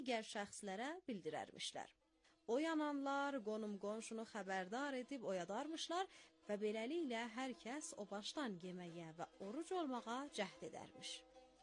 digər şəxslərə bildirərmişlər. Oyananlar qonum-qonşunu xəbərdar edib oyadarmışlar və beləliklə hər kəs o başdan yeməyə və oruc olmağa cəhd edərmiş.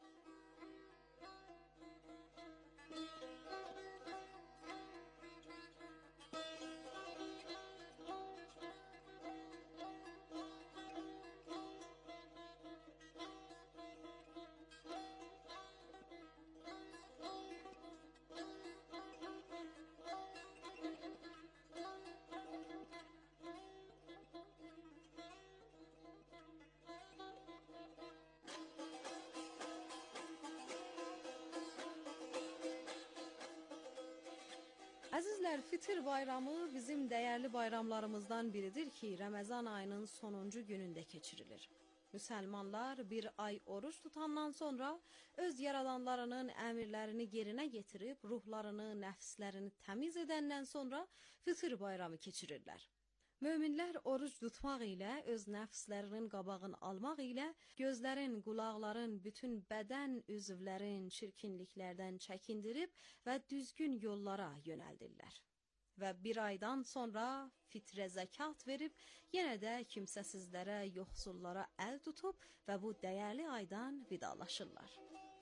Əzizlər, Fitr bayramı bizim dəyərli bayramlarımızdan biridir ki, Ramazan ayının sonuncu günündə keçirilir. Müsəlmanlar bir ay oruç tutandan sonra öz yaradanlarının əmrlərini yerinə getirib, ruhlarını, nəfslərini təmiz edəndən sonra Fitr bayramı keçirirlər. Möminlər oruc tutmaq ilə, öz nəfslərinin qabağını almaq ilə, gözlərin, qulaqların, bütün bədən üzvlərin çirkinliklərdən çəkindirib və düzgün yollara yönəldirlər. Və bir aydan sonra fitrə zəkat verib, yenə də kimsəsizlərə, yoxsullara əl tutub və bu dəyərli aydan vidalaşırlar.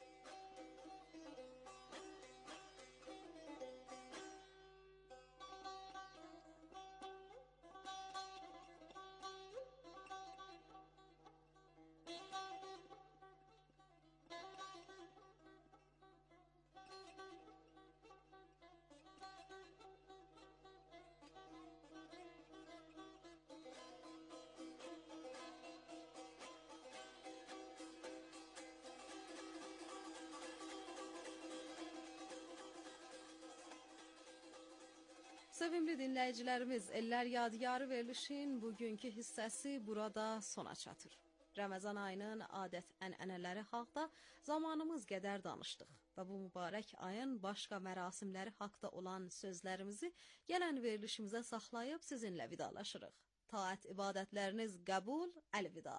Sevimli dinləyicilərimiz, Ellər Yadigarı verilişin bugünkü hissəsi burada sona çatır. Ramazan ayının adət-ənənələri haqda zamanımız qədər danışdıq və bu mübarək ayın başqa mərasimləri haqda olan sözlərimizi gələn verilişimizə saxlayıb sizinlə vidalaşırıq. Taat ibadətləriniz qəbul, əlvida.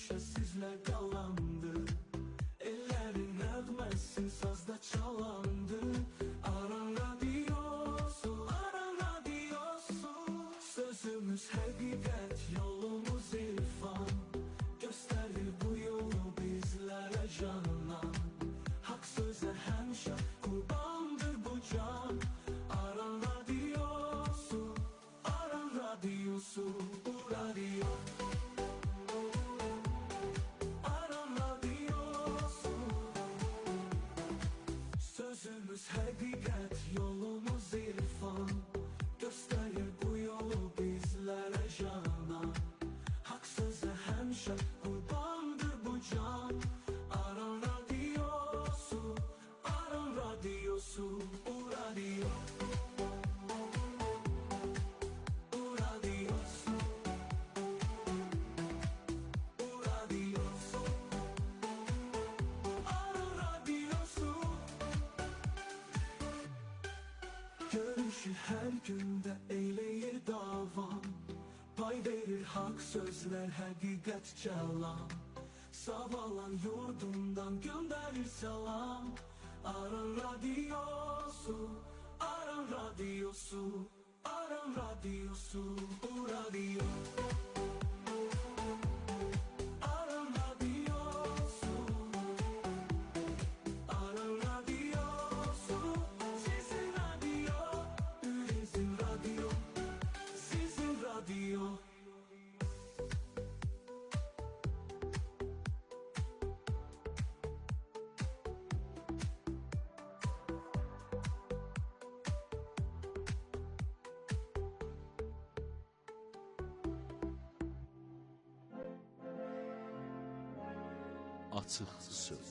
həmişə sizlə qalandı. Ellərin nəğməsi sazda çalandı. Aran radiosu, Aran radiosu. Sözümüz həqiqət, yolumuz irfan. Göstərir bu yolu bizlərə canan. Haqq sözə həmişə qurbandır bu can. Aran radiosu, Aran radiosu, bu radio. Aran radiosu. Sözümüz həqiqət, yolumuz irfan. Göstərir bu yolu bizlərə canan. Haqq sözə həmişə qurbandır bu can. Aran radiosu, Aran radiosu, bu radio. Bu radiosu, bu radiosu. Aran radiosu. Görüşü hər gündə eyləyir davam. Pay verir haqq sözlər, həqiqət calan. Savalan yurdundan göndərir salam. Aran radiosu, Aran radiosu, Aran radiosu, bu radio. Aran radiosu, Aran radiosu. Sizin radio, bizim radio, sizin radio. Açıq söz.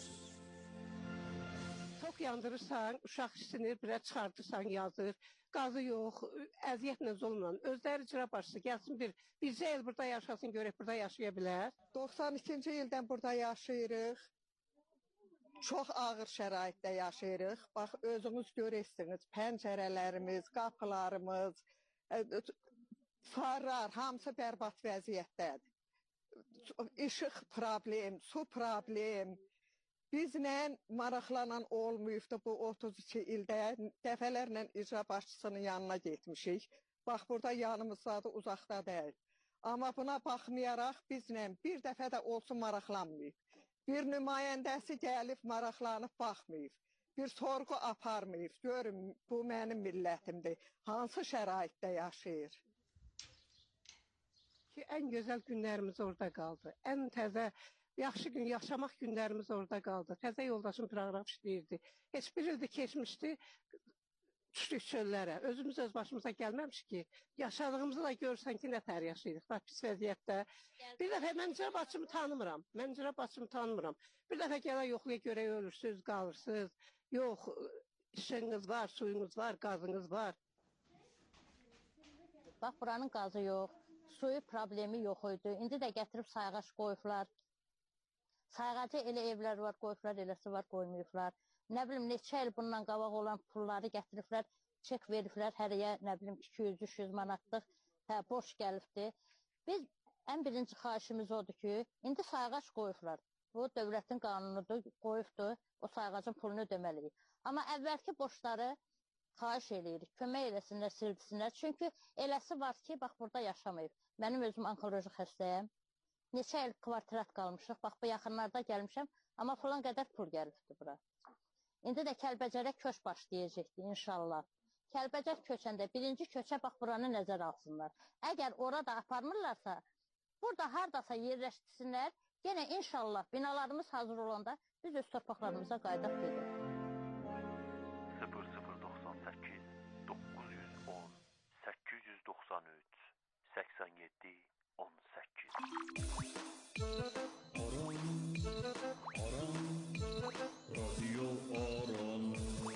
Tok yandırırsan, uşaq işsinir, birə çıxardırsan, yazır. Qazı yox, əziyyətlə, zulmla. Özləri icra başçısı gəlsin bircə il burada yaşasın, görək burada yaşaya bilər. 92-ci ildən burada yaşayırıq. Çox ağır şəraitdə yaşayırıq. Bax, özünüz görərsiniz, pəncərələrimiz, qapılarımız, farlar, hamısı bərbad vəziyyətdədir. İşıq problem, su problem. Bizlə maraqlanan olmayıbdı bu 32 ildə. Dəfələrlə icra başçısının yanına getmişik. Bax, burada yanımızdadır, uzaqda deyil. Amma buna baxmayaraq bizlə bir dəfə də olsun maraqlanmayıb. Bir nümayəndəsi gəlib maraqlanıb baxmayıb. Bir sorğu aparmayıb. Görün, bu mənim millətimdir. Hansı şəraitdə yaşayır? Ki, ən gözəl günlərimiz orada qaldı. Ən təzə, yaxşı gün, yaşamaq günlərimiz orada qaldı. Təzə yoldaşım proqram işləyirdi. Heç bir ildir keçmişdi, düşdük çöllərə. Özümüz öz başımıza gəlməmiş ki, yaşadığımızı da görürsən ki, nətər yaşayırıq, da pis vəziyyətdə. Bir dəfə mən icra başçımı tanımıram. Bir dəfə gələ yoxluya görə ölürsünüz, qalırsınız. Yox, işiniz var, suyunuz var, qazınız var. Bax, buranın qazı yox. Suyu problemi yox idi. İndi də gətirib sayğac qoyublar. Sayğacı elə evlər var, qoyublar, eləsi var, qoymayıblar. Nə bilim, neçə il bundan qabaq olan pulları gətiriblər, çek veriblər, hərəyə, nə bilim, 200-300 manatlıq borc gəlibdir. Biz ən birinci xahişimiz odur ki, indi sayğac qoyublar. Bu, dövlətin qanunudur, qoyubdur, o sayğacın pulunu ödəməliyik. Amma əvvəlki borçları xahiş eləyirik, kömək eləsinlər, sildirsinlər. Çünki eləsi var ki, bax, burada yaşamayıb. Mənim özüm onkoloji xəstəyəm. Neçə il kvartirat qalmışıq. Bax, bu yaxınlarda gəlmişəm, amma falan qədər pul gəlibdir bura. İndi də Kəlbəcərə köç başlayacaqdır, inşallah. Kəlbəcər köçəndə birinci köçə bax, buranı nəzər alsınlar. Əgər orada aparmırlarsa, burada haradasa yerləşdirsinlər, yenə inşallah binalarımız hazır olanda biz öz torpaqlarımıza qaydaq gedir. 0098 910 893 87 18 Radio Aran.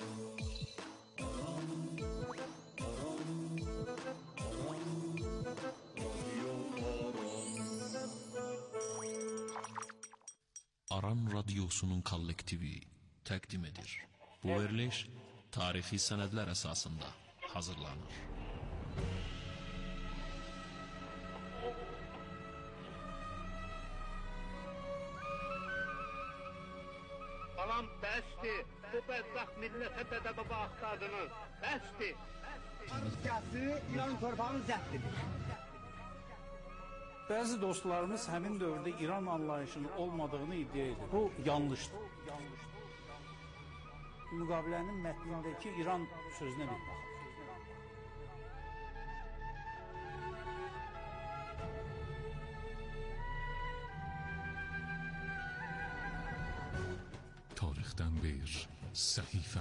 Aran Radyosu'nun kollektivi təqdim edir. Bu veriliş tarixi sənədlər əsasında hazırlanır. bu bədbəxt millətə dədə-baba axtardınız. Bəsdir. Rusiyası İran torpağını zəbt edir. Bəzi dostlarımız həmin dövrdə İran anlayışının olmadığını iddia edir. Bu yanlışdır. Müqavilənin mətnindəki İran sözünə bir baxın. Tarixdən bir səhifə.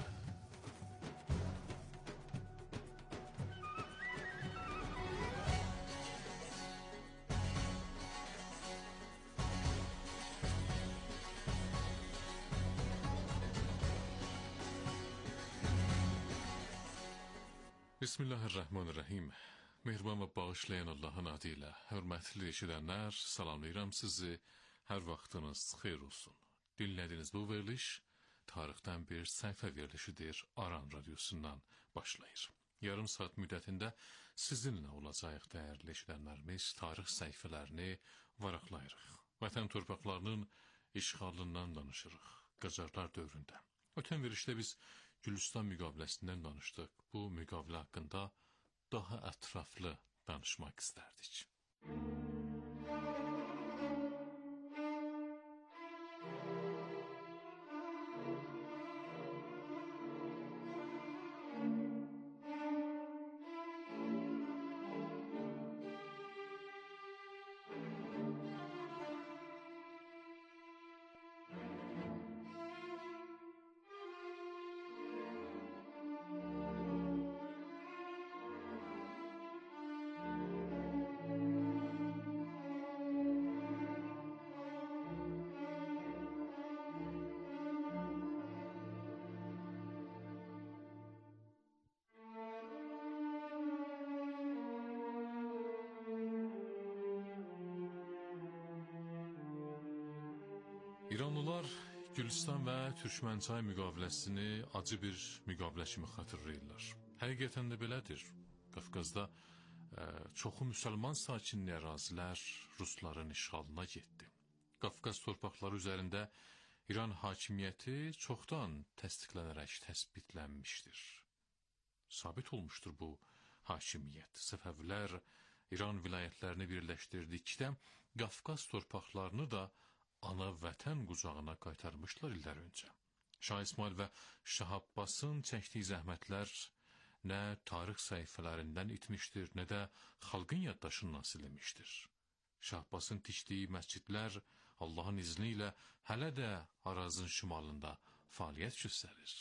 Bismillahirrahmanirrahim. Mehriban və bağışlayan Allahın adı ilə hörmətli eşidənlər, salamlayıram sizi. Hər vaxtınız xeyir olsun. Dinlədiyiniz bu veriliş tarixdən bir səhifə verilişidir. Aran radiosundan başlayır. Yarım saat müddətində sizinlə olacaq dəyərli eşidənlərimiz tarix səhifələrini varaqlayırıq. Vətən torpaqlarının işğalından danışırıq. Qacarlar dövründə. Ötən verilişdə biz Gülüstan müqaviləsindən danışdıq. Bu müqavilə haqqında daha ətraflı danışmaq istərdik. İranlılar Gülüstan və Türkmənçay müqaviləsini acı bir müqavilə kimi xatırlayırlar. Həqiqətən də belədir. Qafqazda çoxu müsəlman sakinli ərazilər Rusların işğalına getdi. Qafqaz torpaqları üzərində İran hakimiyyəti çoxdan təsdiqlənərək təsbitlənmişdir. Sabit olmuşdur bu hakimiyyət. Səfəvilər İran vilayətlərini birləşdirdikdə Qafqaz torpaqlarını da ana vətən qucağına qaytarmışlar illər öncə. Şah İsmail və Şah Abbasın çəkdiyi zəhmətlər nə tarix səhifələrindən itmişdir, nə də xalqın yaddaşından silinmişdir. Şah Abbasın tikdiyi məscidlər Allahın izni ilə hələ də Arazın şimalında fəaliyyət göstərir.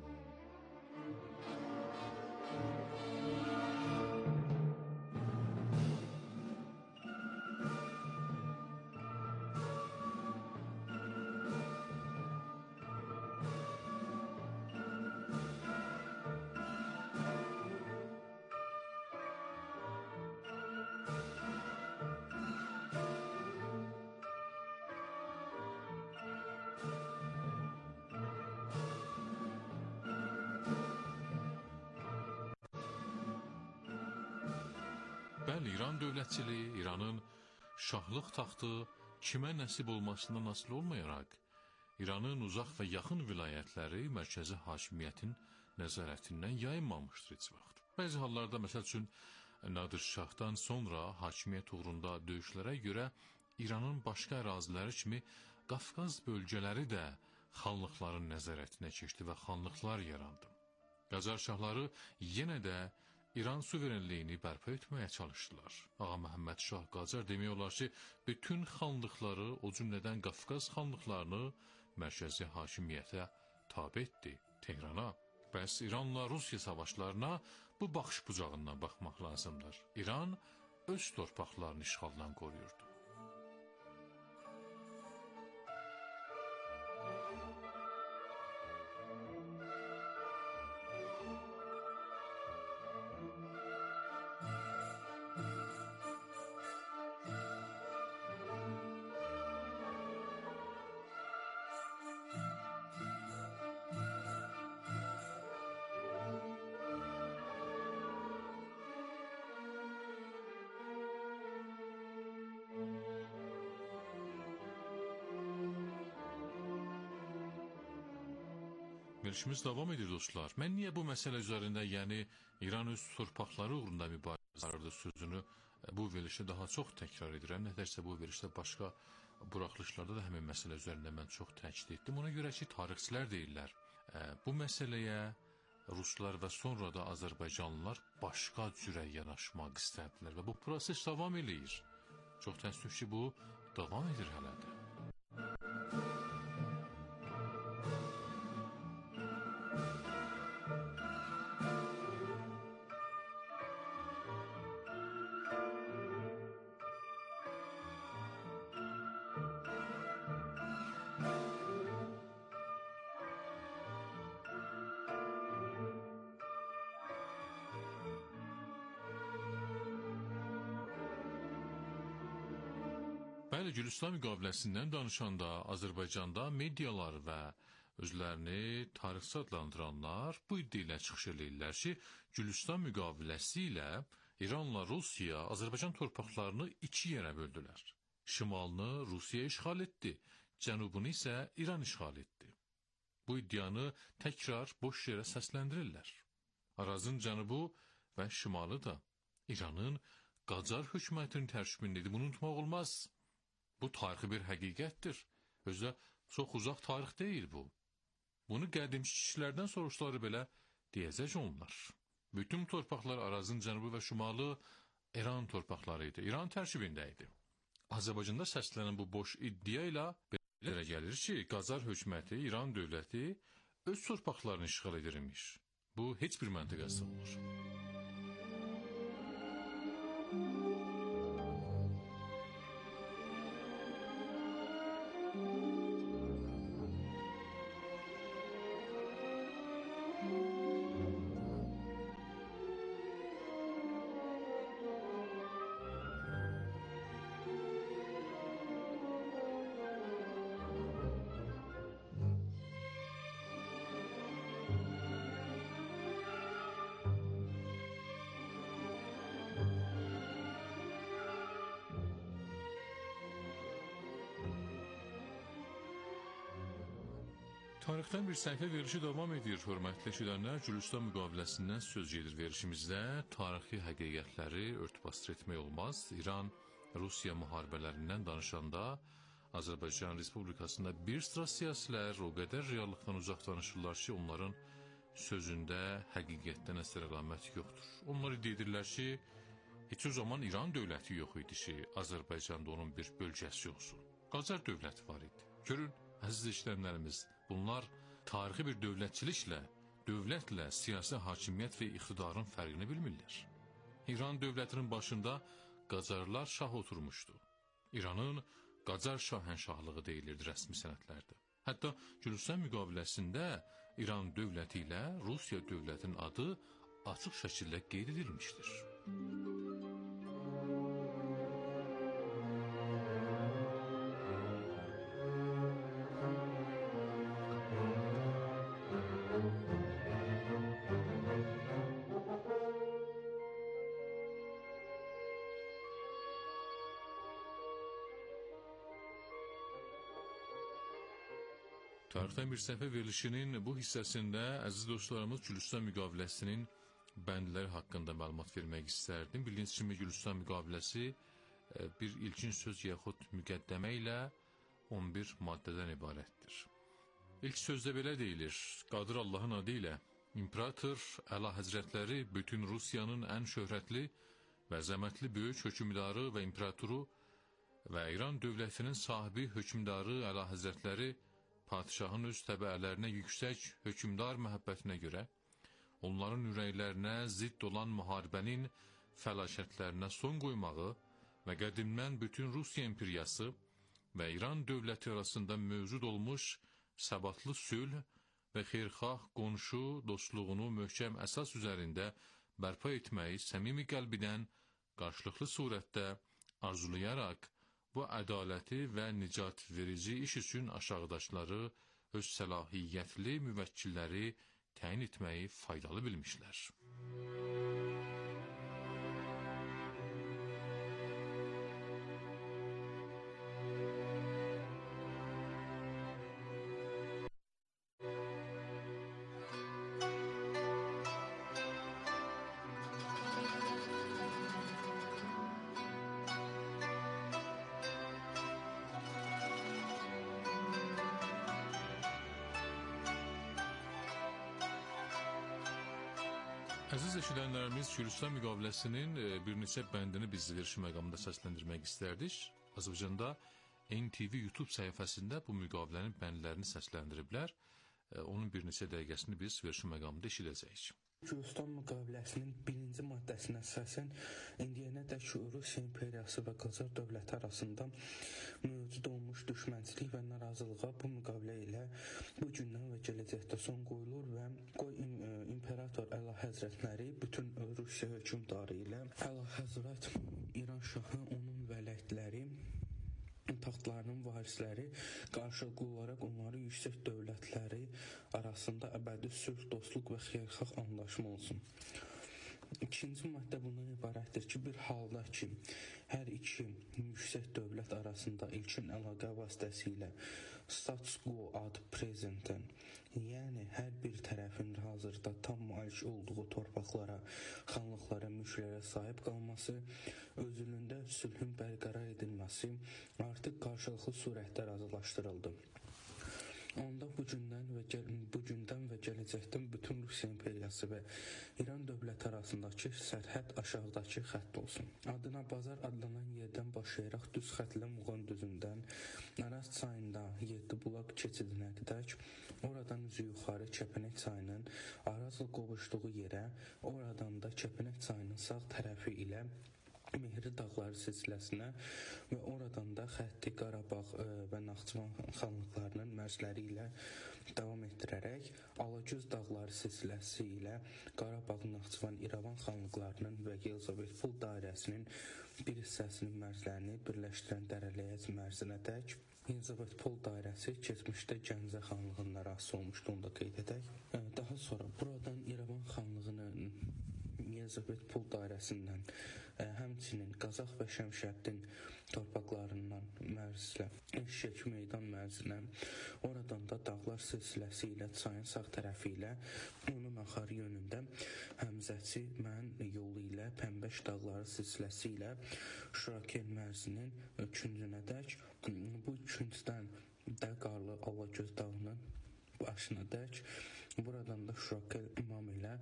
Bəli, İran dövlətçiliyi, İranın şahlıq taxtı kimə nəsib olmasından asılı olmayaraq, İranın uzaq və yaxın vilayətləri mərkəzi hakimiyyətin nəzarətindən yayınmamışdır heç vaxt. Bəzi hallarda, məsəl üçün, Nadir Şahdan sonra hakimiyyət uğrunda döyüşlərə görə İranın başqa əraziləri kimi Qafqaz bölgələri də xanlıqların nəzarətinə keçdi və xanlıqlar yarandı. Qacar şahları yenə də İran suverenliyini bərpa etməyə çalışdılar. Ağa Məhəmməd Şah Qacar demək olar ki, bütün xanlıqları, o cümlədən Qafqaz xanlıqlarını mərkəzi hakimiyyətə tabe etdi, Tehrana. Bəs İranla Rusiya savaşlarına bu baxış bucağından baxmaq lazımdır. İran öz torpaqlarını işğaldan qoruyurdu. Verilişimiz davam edir dostlar. Mən niyə bu məsələ üzərində, yəni İran öz torpaqları uğrunda mübarizə aparırdı sözünü bu verilişdə daha çox təkrar edirəm. Nədərsə bu verilişdə başqa buraxılışlarda da həmin məsələ üzərində mən çox təkid etdim. Ona görə ki, tarixçilər deyirlər, bu məsələyə Ruslar və sonra da Azərbaycanlılar başqa cürə yanaşmaq istədilər və bu proses davam edir. Çox təəssüf ki, bu davam edir hələ də. Bəli, Gülüstan müqaviləsindən danışanda Azərbaycanda medialar və özlərini tarixçi adlandıranlar bu iddia ilə çıxış edirlər ki, Gülüstan müqaviləsi ilə İranla Rusiya Azərbaycan torpaqlarını iki yerə böldülər. Şimalını Rusiya işğal etdi, cənubunu isə İran işğal etdi. Bu iddianı təkrar boş yerə səsləndirirlər. Arazın cənubu və şimalı da İranın Qacar hökumətinin tərkibindədir. Bunu unutmaq olmaz. Bu tarixi bir həqiqətdir. Özdə çox uzaq tarix deyil bu. Bunu qədimki kişilərdən soruşları belə deyəcək onlar. Bütün torpaqlar Arazın cənubu və şimalı İran torpaqları idi. İran tərkibində idi. Azərbaycanda səslənən bu boş iddia ilə belə gəlir ki, Qacar hökuməti, İran dövləti öz torpaqlarını işğal edirmiş. Bu heç bir məntiqə sığmır. Tarixdən bir səhifə verilişi davam edir. Hörmətli eşidənlər, Gülüstan müqaviləsindən söz gedir verilişimizdə. Tarixi həqiqətləri örtbasdır etmək olmaz. İran-Rusiya müharibələrindən danışanda Azərbaycan Respublikasında bir sıra siyasilər o qədər reallıqdan uzaq danışırlar ki, onların sözündə həqiqətdən əsər əlamət yoxdur. Onlar iddia edirlər ki, heç o zaman İran dövləti yox idi ki, Azərbaycanda onun bir bölgəsi olsun. Qacar dövləti var idi. Görün, əziz işləyənlərimiz, bunlar tarixi bir dövlətlə siyasi hakimiyyət və iqtidarın fərqini bilmirlər. İran dövlətinin başında Qacarlar şah oturmuşdu. İranın Qacar şahənşahlığı deyilirdi rəsmi sənədlərdə. Hətta Gülüstan müqaviləsində İran dövləti ilə Rusiya dövlətinin adı açıq şəkildə qeyd edilmişdir. Tarixdən bir səhifə verilişinin bu hissəsində əziz dostlarımız Gülüstan müqaviləsinin bəndləri haqqında məlumat vermək istərdim. Bildiyiniz kimi Gülüstan müqaviləsi bir ilkin söz yaxud müqəddəmə ilə 11 maddədən ibarətdir. İlk sözdə belə deyilir: Qadir Allahın adı ilə İmperator Əla Həzrətləri bütün Rusiyanın ən şöhrətli və əzəmətli böyük hökümdarı və imperatoru və İran dövlətinin sahibi hökümdarı Əla Həzrətləri padişahın öz təbəələrinə yüksək hökümdar məhəbbətinə görə onların ürəklərinə zidd olan müharibənin fəlakətlərinə son qoymağı və qədimdən bütün Rusiya imperiyası və İran dövləti arasında mövcud olmuş səbatlı sülh və xeyirxah qonşu dostluğunu möhkəm əsas üzərində bərpa etməyi səmimi qəlbindən qarşılıqlı surətdə arzulayaraq bu ədaləti və nicat verici iş üçün aşağıdaşları öz səlahiyyətli müvəkkilləri təyin etməyi faydalı bilmişlər. Əziz eşidənlərimiz, Gürcüstan müqaviləsinin bir neçə bəndini biz verişi məqamında səsləndirmək istərdik. Azərbaycanda NTV YouTube səhifəsində bu müqavilənin bəndlərini səsləndiriblər. Onun bir neçə dəqiqəsini biz verişi məqamında eşidəcəyik. Gürcüstan müqaviləsinin 1-ci maddəsinə əsasən indiyənədək Rusiya imperiyası və Qacar dövləti arasında mövcud olmuş düşmənçilik və narazılığa bu müqavilə ilə bu gündən və gələcəkdə son qoyulur və imperator Əlahəzrətləri bütün Rusiya hökmdarı ilə Əlahəzrət İran şahı, onun vələdləri, taxtlarının varisləri qarşılıqlı olaraq onları yüksək dövlətləri arasında əbədi sülh, dostluq və xeyirxah anlaşma olsun. İkinci maddə bundan ibarətdir ki, bir halda ki, hər iki yüksək dövlət arasında ilkin əlaqə vasitəsilə status quo ad presentem, yəni hər bir tərəfin hazırda tam malik olduğu torpaqlara, xanlıqlara, mülklərə sahib qalması, özülündə sülhün bərqərar edilməsi artıq qarşılıqlı surətdə razılaşdırıldı. Onda bu gündən və gələcəkdən bütün Rusiya imperiyası və İran dövləti arasındakı sərhəd aşağıdakı xətt olsun. Adına Bazar adlanan yerdən başlayaraq düz xətlə Muğan düzündən Araz çayında 7 bulaq keçidinə qədər, oradan üzü yuxarı Kəpənək çayının Arazla qovuşduğu yerə, oradan da Kəpənək çayının sağ tərəfi ilə Mehri dağları silsiləsinə və oradan da xətti Qarabağ və Naxçıvan xanlıqlarının mərzləri ilə davam etdirərək Alagöz dağları silsiləsi ilə Qarabağ, Naxçıvan, İrəvan xanlıqlarının və Yelizavetpol dairəsinin bir hissəsinin mərzlərini birləşdirən Dərələyəz mərzinədək Yelizavetpol dairəsi keçmişdə Gəncə xanlığının ərazisi olmuşdu, onu da qeyd edək. Daha sonra buradan İrəvan xanlığının Yelizavetpol dairəsindən, həmçinin Qazax və Şəmşəddin torpaqlarından mərzlə Eşşək meydan mərzinə, oradan da dağlar silsiləsi ilə çayın sağ tərəfi ilə onun axarı yönündə Həmzəçi mən yolu ilə Pəmbəş dağları silsiləsi ilə Şurakel mərzinin küncünədək, bu küncdən də Qarlı Alagöz dağının başınadək, buradan da Şurakel imam ilə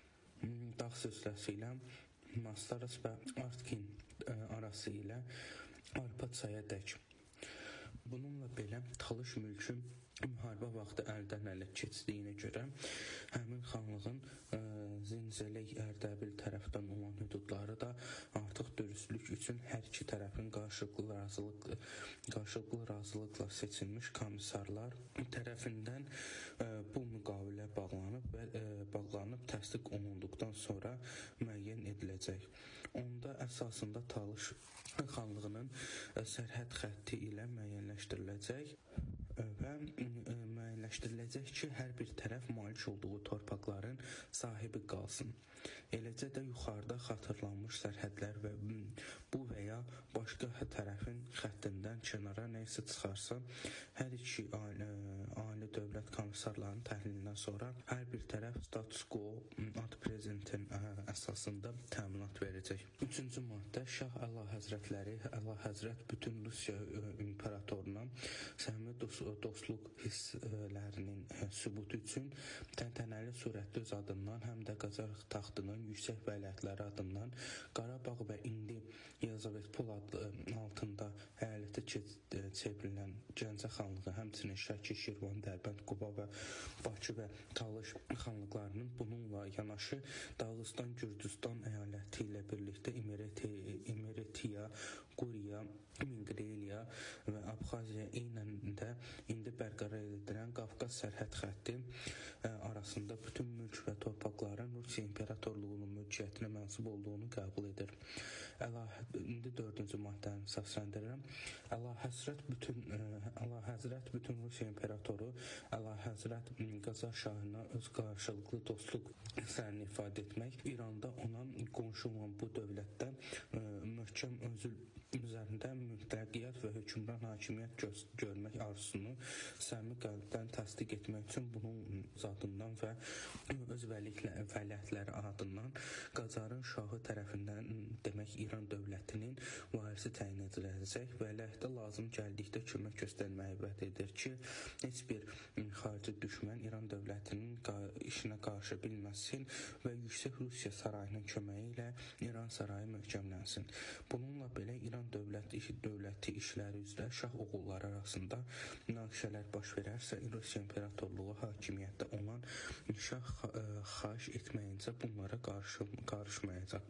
dağ silsiləsi ilə Mastaras və Artkin arası ilə Arpa çayadək. Bununla belə Talış mülkü müharibə vaxtı əldən ələ keçdiyinə görə həmin xanlığın Zinzələk Ərdəbil tərəfdən olan hüdudları da artıq dürüstlük üçün hər iki tərəfin qarşılıqlı razılıqla seçilmiş komissarlar tərəfindən bu müqavilə bağlanıb təsdiq olunduqdan sonra müəyyən ediləcək. Onda əsasında Talış xanlığının sərhəd xətti ilə müəyyənləşdiriləcək və müəyyənləşdiriləcək ki, hər bir tərəf malik olduğu torpaqların sahibi qalsın. Eləcə də yuxarıda xatırlanmış sərhədlər və bu və ya başqa tərəfin xəttindən kənara nəysə çıxarsa, hər iki ali dövlət komissarlarının təhlilindən sonra hər bir tərəf status quo ad presentem əsasında təminat verəcək. Üçüncü maddə, Şah Əlahəzrətləri, Əlahəzrət bütün Rusiya imperatoruna səmimi dostluq hisslərinin sübutu üçün təntənəli surətdə öz adından, həm də Qacar taxtının yüksək vəliəhətləri adından Qarabağ və indi Yelizavetpol altında əyalətə çevrilən Gəncə xanlığı, həmçinin Şəki, Şirvan, Dərbənd, Quba və Bakı və Talış xanlıqlarının bununla yanaşı Dağıstan, Gürcüstan əyaləti ilə birlikdə İmeretiya, Quriya, Minqreliya və Abxaziya eynən də indi bərqərar edilən Qafqaz sərhəd xətti arasında bütün mülk və torpaqların Rusiya İmperatorluğunun mülkiyyətinə mənsub olduğunu qəbul edir. İndi 4-cü maddəni səsləndirirəm. Əlahəzrət bütün Rusiya İmperatoru Əlahəzrət Qacar şahına öz qarşılıqlı dostluq hisslərini ifadə etmək, İranda ona qonşu olan bu dövlətdə möhkəm özül üzərində mütləqiyyət və hökmran hakimiyyət görmək arzusunu səmimi qəlbdən təsdiq etmək üçün bunun adından və öz vəliəhətləri adından Qacarın şahı tərəfindən demək İran dövlətinin varisi təyin ediləcək və əleyhdə lazım gəldikdə kömək göstərməyi vəd edir ki, heç bir xarici düşmən İran dövlətinin işinə qarşı bilməsin və yüksək Rusiya sarayının köməyi ilə İran sarayı möhkəmlənsin. Bununla belə İran dövləti işləri üzrə şah oğulları arasında münaqişələr baş verərsə, Rusiya imperatorluğu hakimiyyətdə olan şah xahiş etməyincə bunlara qarışmayacaq.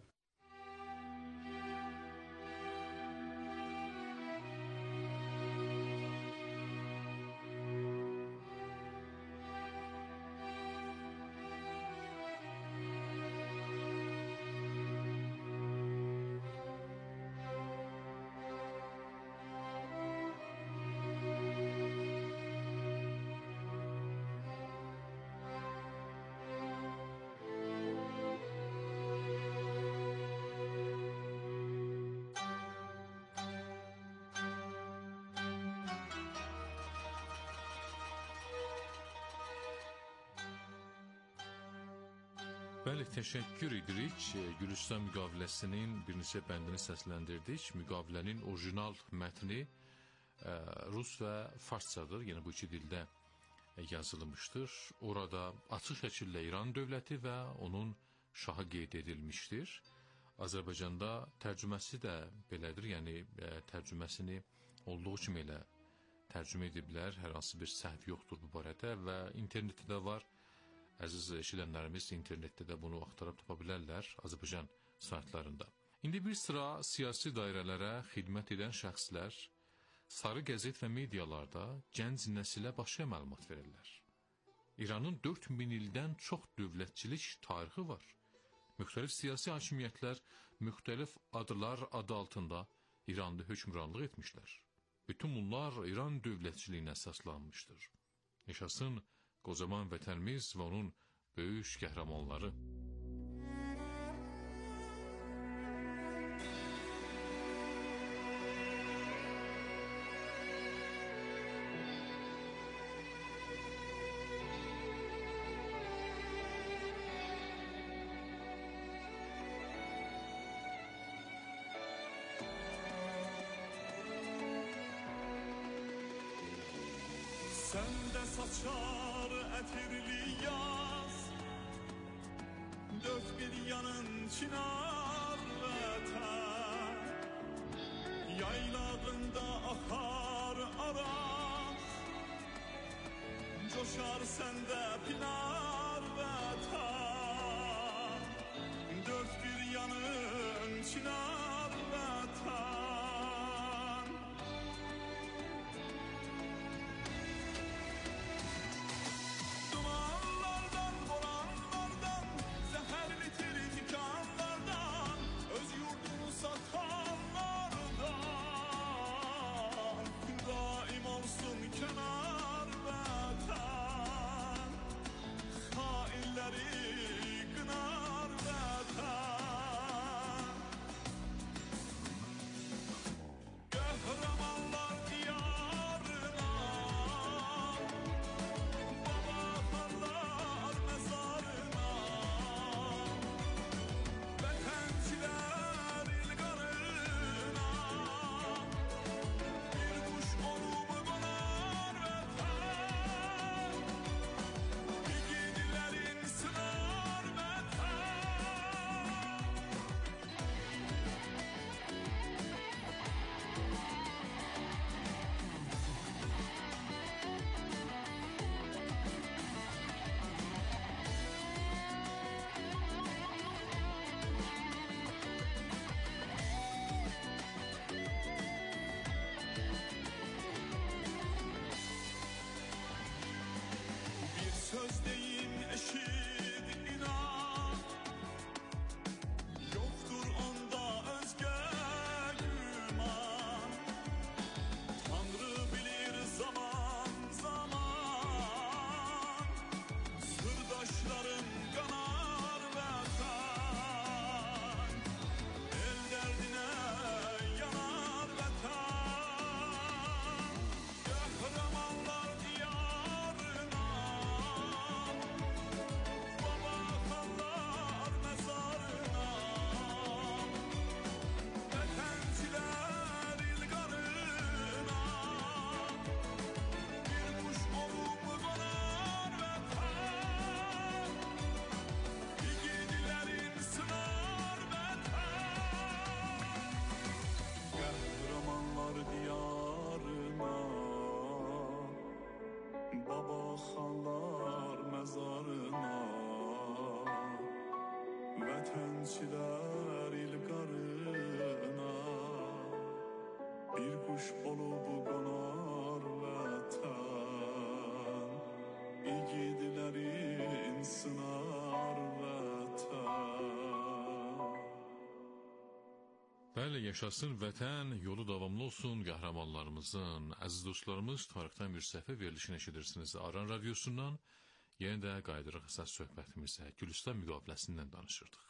Bəli, təşəkkür edirik. Gülüstan müqaviləsinin bir neçə bəndini səsləndirdik. Müqavilənin orijinal mətni rus və farscadır, yəni bu iki dildə yazılmışdır. Orada açıq şəkildə İran dövləti və onun şahı qeyd edilmişdir. Azərbaycanda tərcüməsi də belədir, yəni tərcüməsini olduğu kimi elə tərcümə ediblər. Hər hansı bir səhv yoxdur bu barədə və internetdə də var. Əziz eşidənlərimiz internetdə də bunu axtarıb tapa bilərlər Azərbaycan saytlarında. İndi bir sıra siyasi dairələrə xidmət edən şəxslər sarı qəzet və medialarda gənc nəsilə başqa məlumat verirlər. İranın 4000 ildən çox dövlətçilik tarixi var. Müxtəlif siyasi hakimiyyətlər müxtəlif adlar adı altında İranda hökmranlıq etmişlər. Bütün bunlar İran dövlətçiliyinə əsaslanmışdır. Yaşasın qocaman vətənimiz və onun böyük qəhrəmanları. Səndə saçar ətirli yaz, dört bir yanın çınar vətən, yaylağında axar araz, coşar səndə pinar vətən, dört bir yanın çınar vətən. Bəli, yaşasın vətən, yolu davamlı olsun qəhrəmanlarımızın. Əziz dostlarımız, tarixdən bir səhifə verilişini eşidirsiniz Aran Radiosundan. Yenə də qayıdırıq əsas söhbətimizə, Gülüstan müqaviləsindən danışırdıq.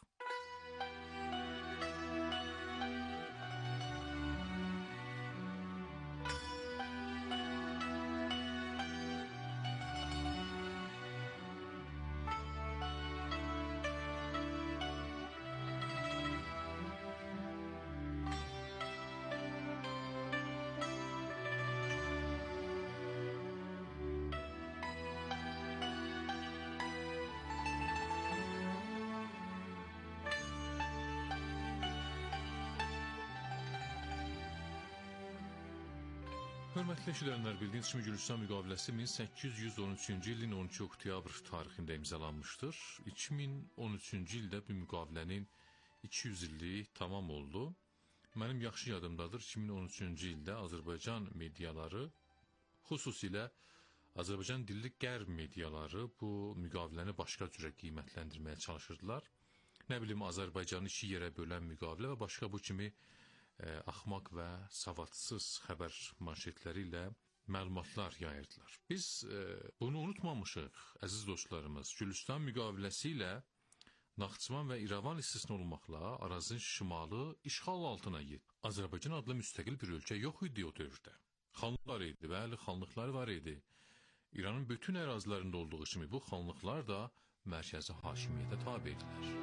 Hörmətli eşidənlər, bildiyiniz kimi Gülüstan müqaviləsi 1813-cü ilin 12 oktyabr tarixində imzalanmışdır. 2013-cü ildə bu müqavilənin 200 illiyi tamam oldu. Mənim yaxşı yadımdadır, 2013-cü ildə Azərbaycan mediaları, xüsusilə Azərbaycan dilli qərb mediaları bu müqaviləni başqa cürə qiymətləndirməyə çalışırdılar. Nə bilim, Azərbaycanı iki yerə bölən müqavilə və başqa bu kimi axmaq və savadsız xəbər manşetləri ilə məlumatlar yayırdılar. Biz bunu unutmamışıq, əziz dostlarımız. Gülüstan müqaviləsi ilə Naxçıvan və İrəvan istisna olmaqla Arazın şimalı işğal altına yetdi. Azərbaycan adlı müstəqil bir ölkə yox idi o dövrdə. Xanlıqlar idi, bəli, xanlıqlar var idi. İranın bütün ərazilərində olduğu kimi bu xanlıqlar da mərkəzi hakimiyyətə tabe idilər.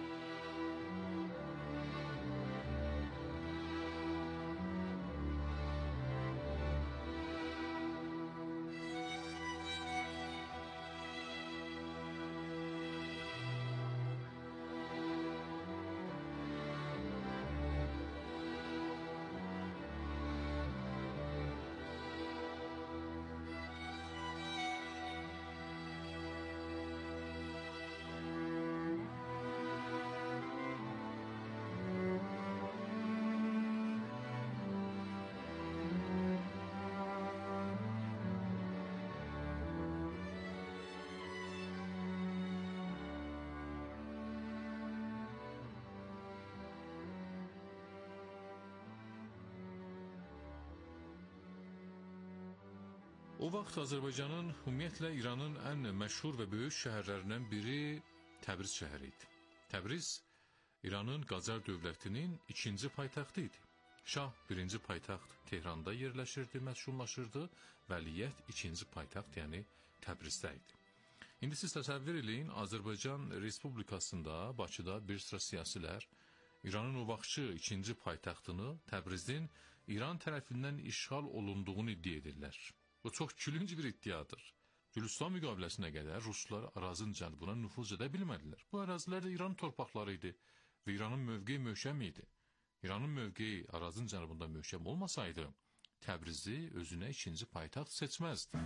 O vaxt Azərbaycanın, ümumiyyətlə İranın ən məşhur və böyük şəhərlərindən biri Təbriz şəhəri idi. Təbriz, İranın Qacar dövlətinin ikinci paytaxtı idi. Şah birinci paytaxt Tehranda yerləşirdi, məskunlaşırdı, vəliyyət ikinci paytaxt, yəni Təbrizdə idi. İndi siz təsəvvür eləyin, Azərbaycan Respublikasında, Bakıda bir sıra siyasilər İranın o vaxtçı ikinci paytaxtını Təbrizin İran tərəfindən işğal olunduğunu iddia edirlər. Bu çox gülünc bir iddiadır. Gülüstan müqaviləsinə qədər Ruslar Arazın cənubuna nüfuz edə bilmədilər. Bu ərazilər də İran torpaqları idi və İranın mövqeyi möhkəm idi. İranın mövqeyi Arazın cənubunda möhkəm olmasaydı, Təbrizi özünə ikinci paytaxt seçməzdi.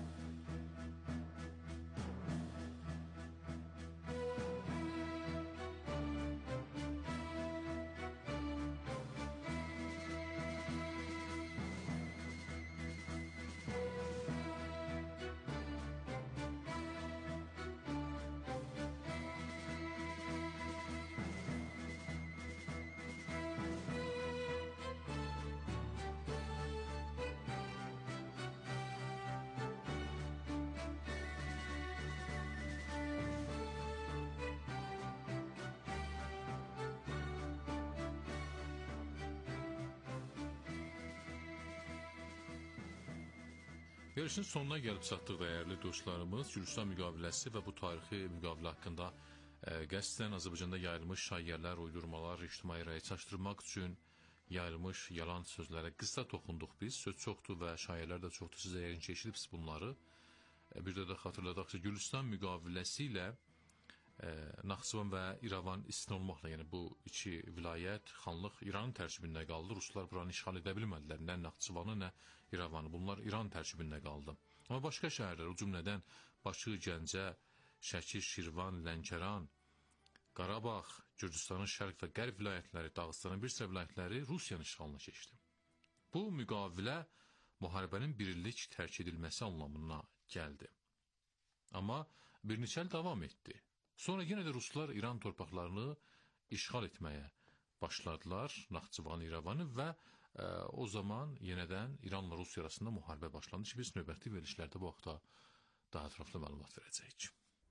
Verilişin sonuna gəlib çatdıq dəyərli dostlarımız. Gülüstan müqaviləsi və bu tarixi müqavilə haqqında qəsdən Azərbaycanda yayılmış şayiələr, uydurmalar, ictimai rəyi çaşdırmaq üçün yayılmış yalan sözlərə qısa toxunduq biz. Söz çoxdur və şayiələr də çoxdur. Siz əgər eşidibsiniz bunları. Bir də xatırladaq ki, Gülüstan müqaviləsi ilə Naxçıvan və İrəvan istisna olmaqla, yəni bu iki vilayət, xanlıq İranın tərkibində qaldı. Ruslar buranı işğal edə bilmədilər. Nə Naxçıvanı, nə İrəvanı. Bunlar İran tərkibində qaldı. Amma başqa şəhərlər, o cümlədən Bakı, Gəncə, Şəki, Şirvan, Lənkəran, Qarabağ, Gürcüstanın şərq və qərb vilayətləri, Dağıstanın bir sıra vilayətləri Rusiyanın işğalına keçdi. Bu müqavilə müharibənin bir illik tərk edilməsi anlamına gəldi. Amma bir neçə il davam etdi. Sonra yenə də Ruslar İran torpaqlarını işğal etməyə başladılar, Naxçıvan, İrəvanı və o zaman yenədən İranla Rusiya arasında müharibə başlandı ki, biz növbəti verilişlərdə bu haqda daha ətraflı məlumat verəcəyik.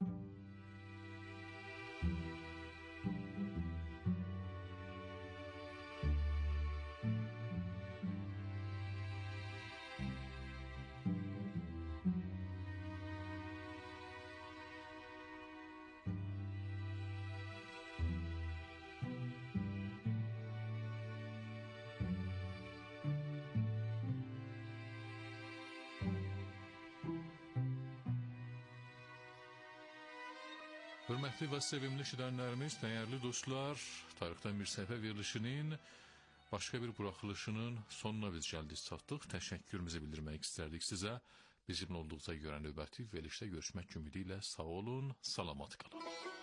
Hörmətli və sevimli şidənlərimiz, dəyərli dostlar, tarixdən bir səhifə verilişinin başqa bir buraxılışının sonuna biz gəldik çatdıq. Təşəkkürümüzü bildirmək istərdik sizə. Bizimlə olduqca görən növbəti verilişdə görüşmək ümidi ilə sağ olun, salamat qalın.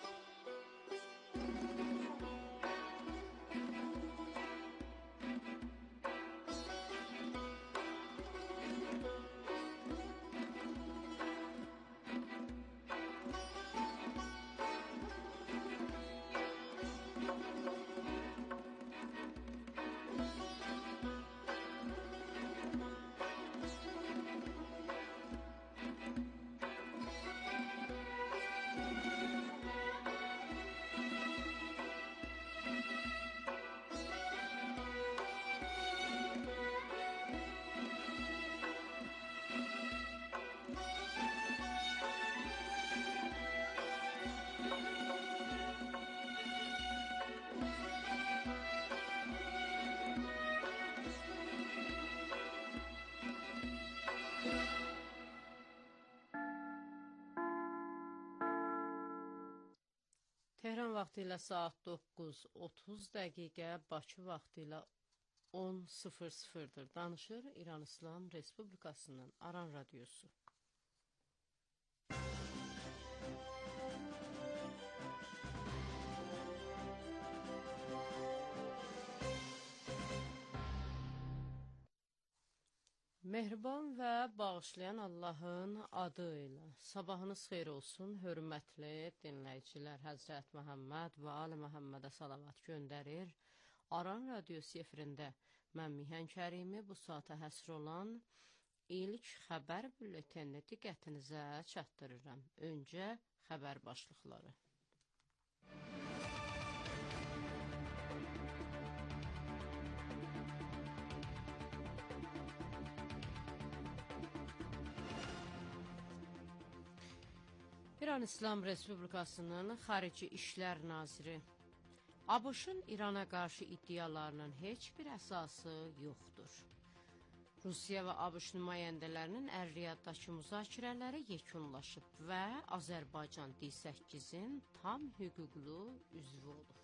Tehran vaxtı ilə saat 9:30 dəqiqə, Bakı vaxtı ilə 10:00-dır. Danışır İran İslam Respublikasının Aran Radiosu. Mehriban və bağışlayan Allahın adı ilə sabahınız xeyir olsun, hörmətli dinləyicilər. Həzrət Məhəmməd və Ali Məhəmmədə salavat göndərir. Aran Radiosu efirində mən Mihan Kərimi bu saata həsr olan ilk xəbər bülletenini diqqətinizə çatdırıram. Öncə xəbər başlıqları. İran İslam Respublikasının Xarici İşlər Naziri ABŞ-ın İrana qarşı iddialarının heç bir əsası yoxdur. Rusiya və ABŞ nümayəndələrinin Əl-Riyaddakı müzakirələri yekunlaşıb və Azərbaycan D8-in tam hüquqlu üzvü olub.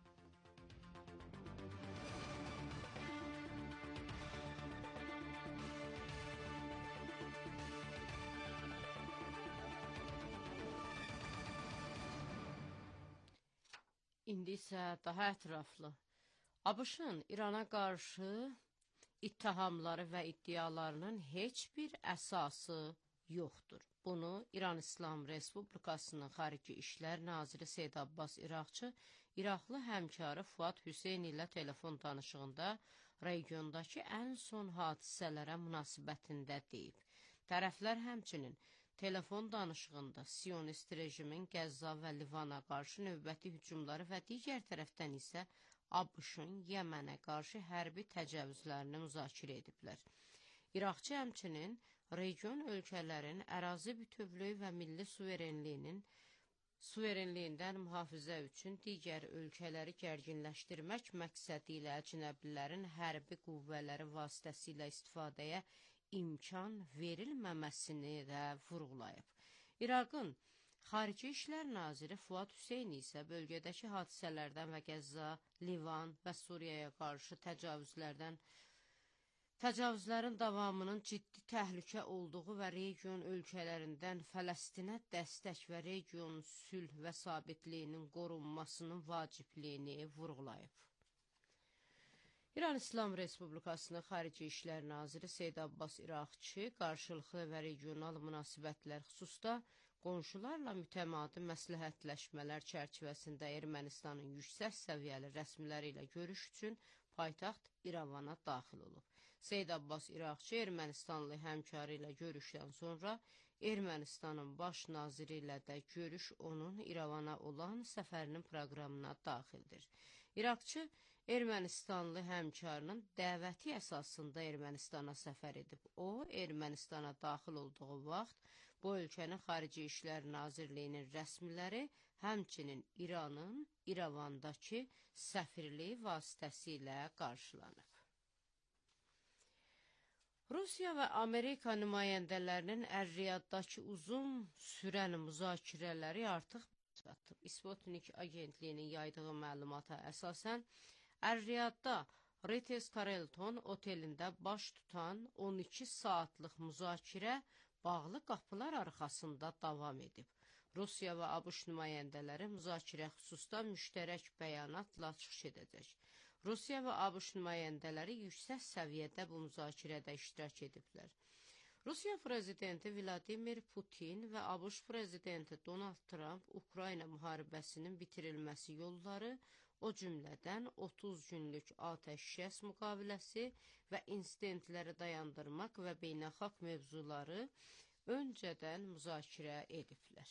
İndi isə daha ətraflı. ABŞ-ın İrana qarşı ittihamları və iddialarının heç bir əsası yoxdur. Bunu İran İslam Respublikasının Xarici İşlər Naziri Seyid Abbas İraqçı, İraqlı həmkarı Fuad Hüseyn ilə telefon danışığında regiondakı ən son hadisələrə münasibətində deyib. Tərəflər həmçinin telefon danışığında Siyonist rejimin Qəzza və Livana qarşı növbəti hücumları və digər tərəfdən isə ABŞ-ın Yəmənə qarşı hərbi təcavüzlərini müzakirə ediblər. İraqçı həmçinin region ölkələrin ərazi bütövlüyü və milli suverenliyindən mühafizə üçün digər ölkələri gərginləşdirmək məqsədi ilə əcnəbilərin hərbi qüvvələri vasitəsilə istifadəyə imkan verilməməsini də vurğulayıb. İraqın Xarici İşlər Naziri Fuad Hüseyn isə bölgədəki hadisələrdən və Qəzza, Livan və Suriyaya qarşı təcavüzlərin davamının ciddi təhlükə olduğu və region ölkələrindən Fələstinə dəstək və regionun sülh və sabitliyinin qorunmasının vacibliyini vurğulayıb. İran İslam Respublikasının Xarici İşlər Naziri Seyid Abbas İraqçı qarşılıqlı və regional münasibətlər xüsusda Qonşularla mütəmadi məsləhətləşmələr çərçivəsində Ermənistanın yüksək səviyyəli rəsmiləri ilə görüş üçün paytaxt İrəvana daxil olub. Seyid Abbas İraqçı Ermənistanlı həmkarı ilə görüşdən sonra Ermənistanın baş naziri ilə də görüş onun İrəvana olan səfərinin proqramına daxildir. İraqçı Ermənistanlı həmkarının dəvəti əsasında Ermənistana səfər edib. O, Ermənistana daxil olduğu vaxt bu ölkənin Xarici İşlər Nazirliyinin rəsmiləri, həmçinin İranın İrəvandakı səfirliyi vasitəsilə qarşılanıb. Rusiya və Amerika nümayəndələrinin Ər-Riyaddakı uzun sürən müzakirələri artıq çatıb. Sputnik agentliyinin yaydığı məlumata əsasən, Ər-Riyadda Ritz Carlton otelində baş tutan 12 saatlıq müzakirə bağlı qapılar arxasında davam edib. Rusiya və ABŞ nümayəndələri müzakirə xüsusda müştərək bəyanatla çıxış edəcək. Rusiya və ABŞ nümayəndələri yüksək səviyyədə bu müzakirədə iştirak ediblər. Rusiya prezidenti Vladimir Putin və ABŞ prezidenti Donald Trump Ukrayna müharibəsinin bitirilməsi yolları, o cümlədən 30 günlük atəşkəs müqaviləsi və insidentləri dayandırmaq və beynəlxalq mövzuları öncədən müzakirə ediblər.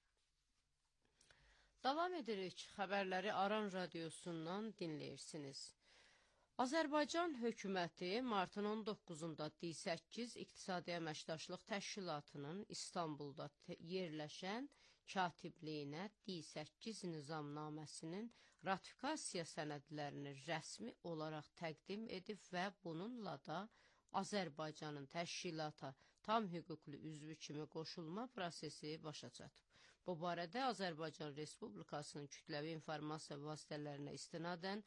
Davam edirik, xəbərləri Aran radiosundan dinləyirsiniz. Azərbaycan hökuməti martın 19-da D8 İqtisadi Əməkdaşlıq Təşkilatının İstanbulda yerləşən katibliyinə D8 nizamnaməsinin ratifikasiya sənədlərini rəsmi olaraq təqdim edib və bununla da Azərbaycanın təşkilata tam hüquqlu üzvü kimi qoşulma prosesi başa çatıb. Bu barədə Azərbaycan Respublikasının kütləvi informasiya vasitələrinə istinadən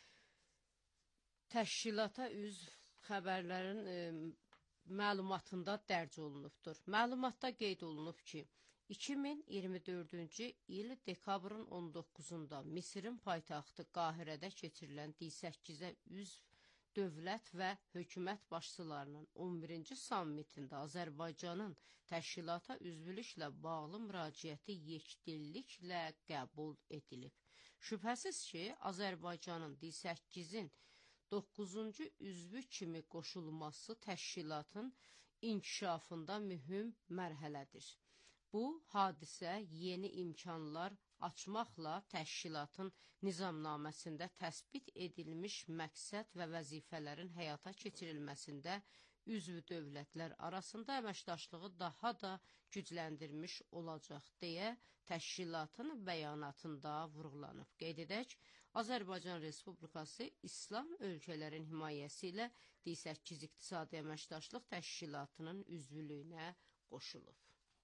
təşkilata üzv xəbərlərin məlumatında dərc olunubdur. Məlumatda qeyd olunub ki, 2024-cü il dekabrın 19-da Misirin paytaxtı Qahirədə keçirilən D8-ə üzv dövlət və hökumət başçılarının 11-ci sammitində Azərbaycanın təşkilata üzvlüklə bağlı müraciəti yekdilliklə qəbul edilib. Şübhəsiz ki, Azərbaycanın D8-in 9-cu üzvü kimi qoşulması təşkilatın inkişafında mühüm mərhələdir. Bu hadisə yeni imkanlar açmaqla təşkilatın nizamnaməsində təsbit edilmiş məqsəd və vəzifələrin həyata keçirilməsində üzv dövlətlər arasında əməkdaşlığı daha da gücləndirmiş olacaq deyə təşkilatın bəyanatında vurğulanıb. Qeyd edək, Azərbaycan Respublikası İslam ölkələrin himayəsi ilə D8 İqtisadi Əməkdaşlıq Təşkilatının üzvlüyünə qoşulub.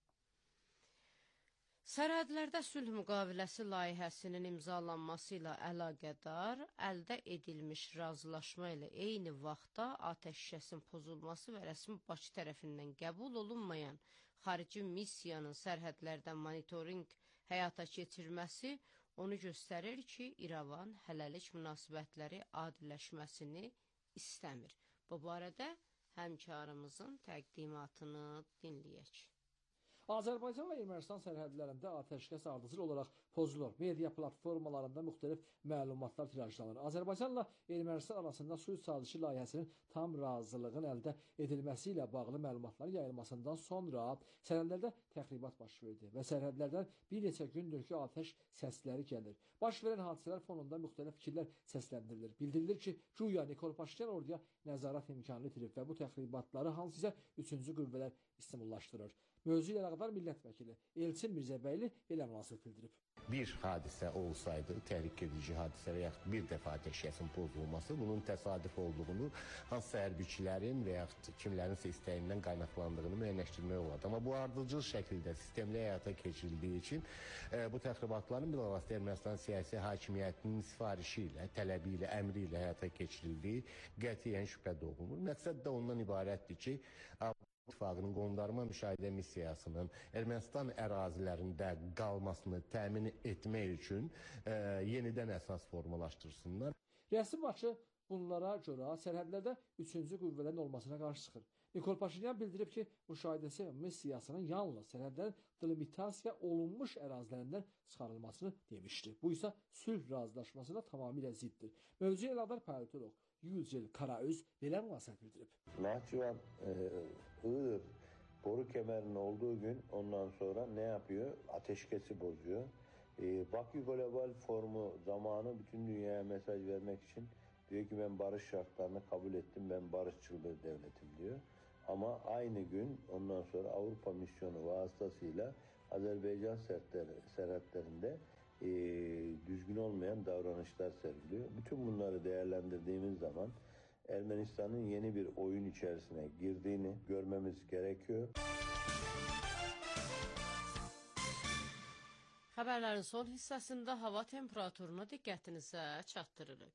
Sərhədlərdə sülh müqaviləsi layihəsinin imzalanması ilə əlaqədar əldə edilmiş razılaşma ilə eyni vaxtda atəşkəsin pozulması və rəsmi Bakı tərəfindən qəbul olunmayan xarici missiyanın sərhədlərdən monitorinq həyata keçirməsi onu göstərir ki, İrəvan hələlik münasibətləri adiləşməsini istəmir. Bu barədə həmkarımızın təqdimatını dinləyək. Azərbaycan və Ermənistan sərhədlərində atəşkəs ardıcıl olaraq pozulur. Media platformalarında müxtəlif məlumatlar tirajlanır. Azərbaycanla Ermənistan arasında sülh sazişi layihəsinin tam razılığın əldə edilməsi ilə bağlı məlumatların yayılmasından sonra sərhədlərdə təxribat baş verdi və sərhədlərdən bir neçə gündür ki, atəş səsləri gəlir. Baş verən hadisələr fonunda müxtəlif fikirlər səsləndirilir. Bildirilir ki, güya Nikol Paşinyan orduya nəzarət imkanını itirib və bu təxribatları hansısa üçüncü qüvvələr istimullaşdırır. Mövzu ilə əlaqədar millət vəkili Elçin Mirzəbəyli belə münasibət bildirib. Bir hadisə olsaydı, təhlük edici hadisə və yaxud bir dəfə atəşkəsin pozulması, bunun təsadüf olduğunu, hansısa hərbiçilərin və yaxud kimlərinsə istəyindən qaynaqlandığını müəyyənləşdirmək olardı. Amma bu ardıcıl şəkildə sistemli həyata keçirildiyi üçün bu təxribatların bilavasitə Ermənistan siyasi hakimiyyətinin sifarişi ilə, tələbi ilə, əmri ilə həyata keçirildiyi qətiyyən şübhə doğulmur. Məqsəd də ondan ibarətdir ki, İttifaqının qondarma müşahidə missiyasının Ermənistan ərazilərində qalmasını təmin etmək üçün yenidən əsas formalaşdırsınlar. Rəsmi Bakı Bunlara görə sərhədlərdə üçüncü qüvvələrin olmasına qarşı çıxır. Nikol Paşinyan bildirib ki, müşahidəsi missiyasının yalnız sərhədlərin delimitasiya olunmuş ərazilərindən çıxarılmasını demişdi. Bu isə sülh razılaşmasına tamamilə ziddir. Mövzuya əlaqədar politolog Yücel Karaöz belə münasibət bildirib. Nahçıvan, Iğdır boru kemerinin olduğu gün ondan sonra ne yapıyor? Ateşkesi bozuyor. Bakü Global Forumu zamanı bütün dünyaya mesaj vermek için diyor ki ben barış şartlarını kabul ettim, ben barışçıl bir devletim diyor. Ama aynı gün ondan sonra Avrupa misyonu vasıtasıyla Azerbaycan serhatlerinde düzgün olmayan davranışlar sergiliyor. Bütün bunları değerlendirdiğimiz zaman Ermenistan'ın yeni bir oyun içerisine girdiğini görmemiz gerekiyor. Xəbərlərin son hissəsində hava temperaturuna diqqətinizə çatdırırıq.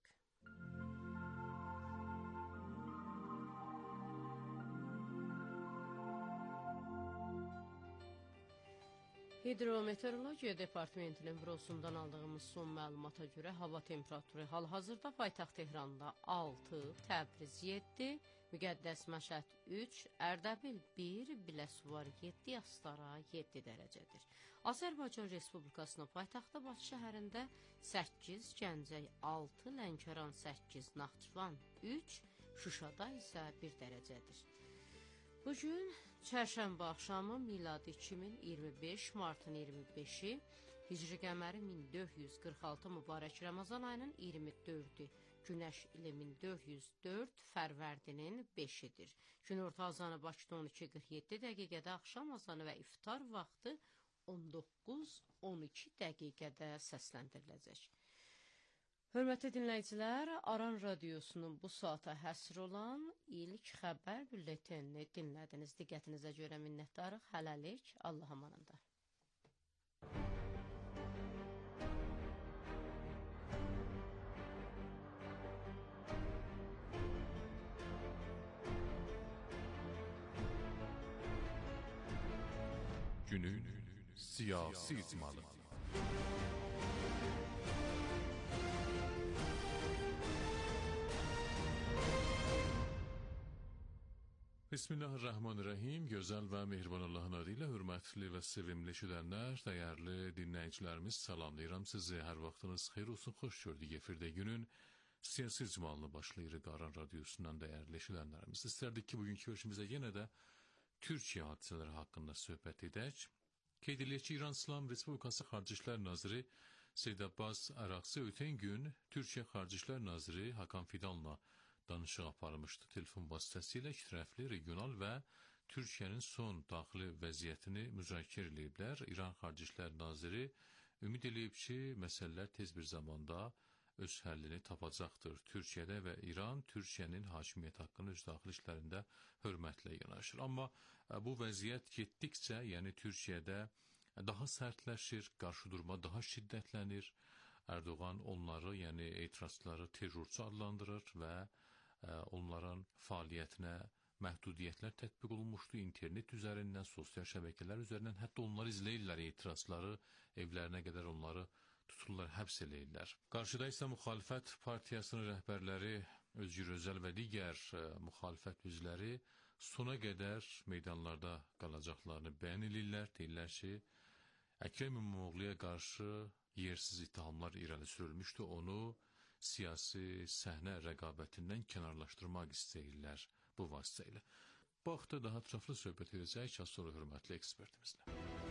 Hidrometeorologiya Departamentinin bürosundan aldığımız son məlumata görə hava temperaturu hal-hazırda paytaxt Tehranda 6, Təbriz 7, Müqəddəs Məşəd 3, Ərdəbil 1, Biləsuvar 7, Astara 7 dərəcədir. Azərbaycan Respublikasının paytaxtı Bakı şəhərində 8, Gəncək 6, Lənkəran 8, Naxçıvan 3, Şuşada isə 1 dərəcədir. Bugün çərşənbə axşamı miladi 2025 martın 25-i, Hicri qəməri 1446 mübarək Ramazan ayının 24-ü, Günəş ili 1404 Fərvərdinin 5-idir. Günorta azanı Bakıda 12:47 dəqiqədə, axşam azanı və iftar vaxtı 19:12 dəqiqədə səsləndiriləcək. Hörmətli dinləyicilər, Aran Radiosunun bu saata həsr olan ilk xəbər bülletenini dinlədiniz. Diqqətinizə görə minnətdarıq. Hələlik, Allah amanında. Günün siyasi icmalı. Bismillahirrahmanirrahim. Gözəl və mehriban Allahın adı ilə hörmətli və sevimli eşidənlər, dəyərli dinləyicilərimiz, salamlayıram sizi. Hər vaxtınız xeyir olsun, xoş gördük. Efirdə günün siyasi icmalını başlayırıq Aran Radiosundan dəyərli eşidənlərimiz. İstərdik ki, bugünkü görüşümüzə yenə də Türkiyə hadisələri haqqında söhbət edək. Qeyd edək ki, İran İslam Respublikası Xarici İşlər Naziri Seyid Abbas Əraqçı ötən gün Türkiyə Xarici İşlər Naziri Hakan Fidanla danışıq aparmışdı. Telefon vasitəsilə iki tərəfli regional və Türkiyənin son daxili vəziyyətini müzakirə ediblər. İran Xarici İşlər Naziri ümid edib ki, məsələlər tez bir zamanda öz həllini tapacaqdır. Türkiyədə və İran Türkiyənin hakimiyyət haqqını öz daxili işlərində hörmətlə yanaşır. Amma bu vəziyyət getdikcə, yəni Türkiyədə daha sərtləşir, qarşıdurma daha şiddətlənir. Erdoğan onları, yəni etirazçıları terrorçu adlandırır və onların fəaliyyətinə məhdudiyyətlər tətbiq olunmuşdu. İnternet üzərindən, sosial şəbəkələr üzərindən, hətta onları izləyirlər, etirazçıları evlərinə qədər onları tuturlar, həbs eləyirlər. Qarşıda isə müxalifət partiyasının rəhbərləri, Özgür Özel və digər müxalifət üzvləri sona qədər meydanlarda qalacaqlarını bəyan edirlər. Deyirlər ki, Əkrəm İmamoğlu'ya qarşı yersiz ittihamlar irəli sürülmüşdü. Onu siyasi səhnə rəqabətindən kənarlaşdırmaq istəyirlər bu vasitə ilə. Bu haqda daha ətraflı söhbət edəcəyik az sonra hörmətli ekspertimizlə.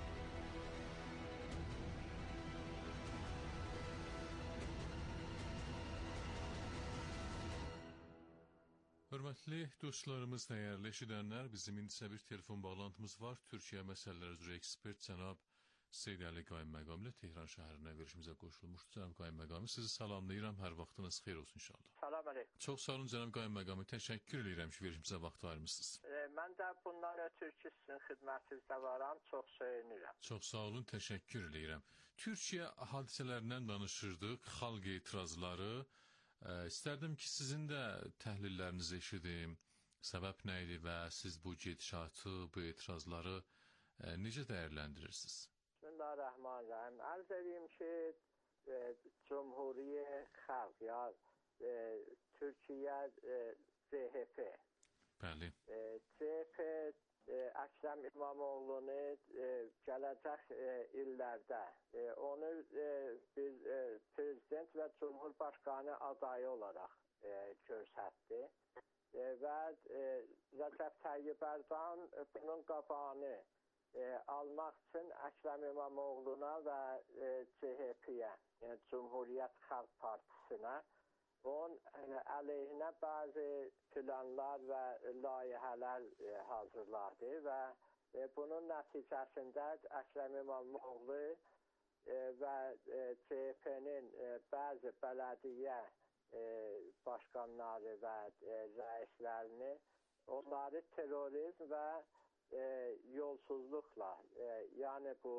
Hörmətli dostlarımız, dəyərli eşidənlər, bizim indisə bir telefon bağlantımız var. Türkiyə məsələləri üzrə ekspert cənab Seyid Əli Qayınməqam ilə Tehran şəhərinə verişimizə qoşulmuşdur. Cənab Qayınməqamı sizi salamlayıram. Hər vaxtınız xeyir olsun inşallah. Salam əleykum. Çox sağ olun cənab Qayınməqamı. Təşəkkür edirəm ki, verişimizə vaxt ayırmışsınız. Mən də bundan ötürü ki, sizin xidmətinizdə varam. Çox söyünürəm. Çox sağ olun, təşəkkür edirəm. Türkiyə hadisələrindən danışırdıq, xalq etirazları. İstərdim ki, sizin də təhlillərinizi eşidim. Səbəb nə idi və siz bu gedişatı, bu etirazları necə dəyərləndirirsiniz? Bismillahirrahmanirrahim. Arz edeyim ki, Cumhuriye Xalq ya Türkiyə CHP. Bəli. CHP Əkrəm İmamoğlu'nu gələcək illərdə onu bir prezident və cumhurbaşqanı adayı olaraq göstərdi və Rəcəb Tayyib Erdoğan bunun qabağını almaq üçün Əkrəm İmamoğlu'na və CHP-yə, yəni Cumhuriyyət Xalq Partisinə onun əleyhinə bəzi planlar və layihələr hazırladı və bunun nəticəsində Əkrəm İmamoğlu və CHP-nin bəzi bələdiyyə başqanları və rəislərini onları terrorizm və yolsuzluqla, yəni bu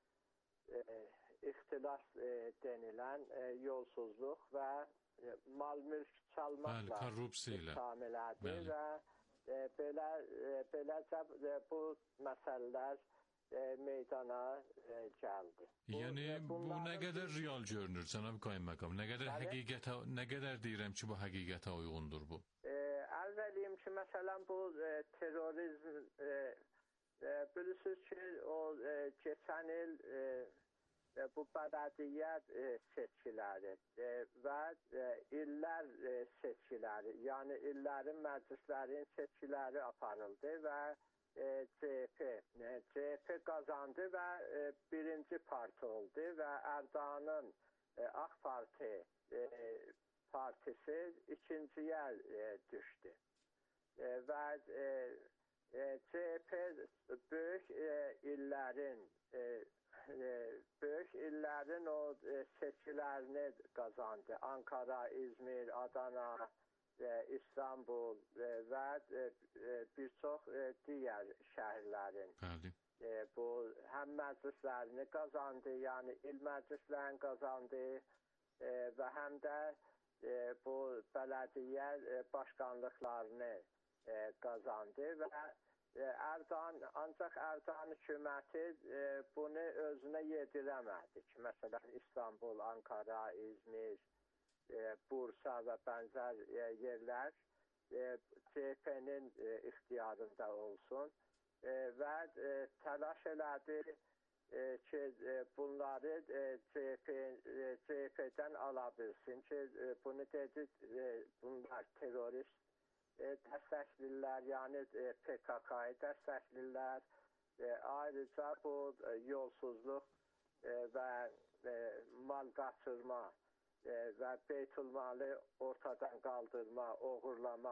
ixtilas denilən yolsuzluq və mal-mülk çalmaqla şamil edir və beləcə bu məsələlər meydana gəldi. Yəni bu nə qədər real görünür cənab Qaymakam? Nə qədər deyirəm ki, bu həqiqətə uyğundur bu? Ərz edeyim ki, məsələn bu terrorizm bilirsiniz ki, o keçən il bu bələdiyyə seçkiləri və illər seçkiləri, yəni illərin məclislərin seçkiləri aparıldı və CHP qazandı və birinci parti oldu və Erdoğan'ın AK Parti partisi ikinciyə düşdü və CHP böyük illerin o seçkilərini qazandı. Ankara, İzmir, Adana, İstanbul və bir çox digər şəhərlərin bu həm məclislərini qazandı, yəni il məclislərini qazandı və həm də bu bələdiyyə başqanlıqlarını qazandı və ancaq Erdoğan hökuməti bunu özünə yedirəmədi ki, məsələn İstanbul, Ankara, İzmir, Bursa və bənzər yerlər CHP-nin ixtiyarında olsun və təlaş elədi ki, bunları CHP-dən ala bilsin ki, bunu dedi, bunlar terörist dəstəklirlər, yəni PKK-yı dəstəklirlər. Ayrıca bu yolsuzluq və mal qaçırma və beytülmalı ortadan qaldırma, oğurlama